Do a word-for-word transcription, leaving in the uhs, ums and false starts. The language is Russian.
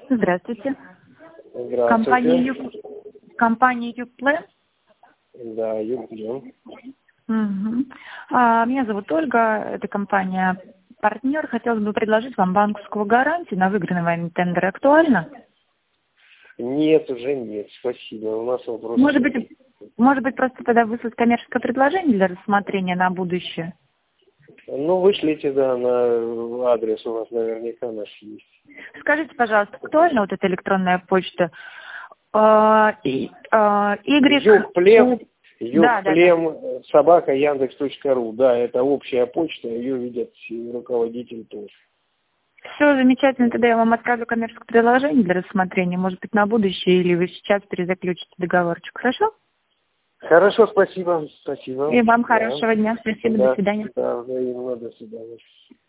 Здравствуйте. Здравствуйте. Компания Юг... Компания Югплен? Да, Югплен. Угу. А, меня зовут Ольга, это компания партнер. Хотелось бы предложить вам банковскую гарантию на выигранный вами тендер. Актуально? Нет, уже нет, спасибо. У нас вопрос. Может быть, может быть, просто тогда выслать коммерческое предложение для рассмотрения на будущее? Ну, вышлите, да, на адрес у вас наверняка наш есть. Скажите, пожалуйста, актуальна вот эта электронная почта? А, и, а, Y... Югплен, Да, да, Югплен, собака, Яндекс точка ру. Да, это общая почта, ее видят руководитель тоже. Все замечательно, тогда я вам отправлю коммерческое предложение для рассмотрения, может быть, на будущее, или вы сейчас перезаключите договорчик, хорошо? Хорошо, спасибо, спасибо. И вам Да. хорошего дня, спасибо, Да, до свидания. да, взаимно, до свидания.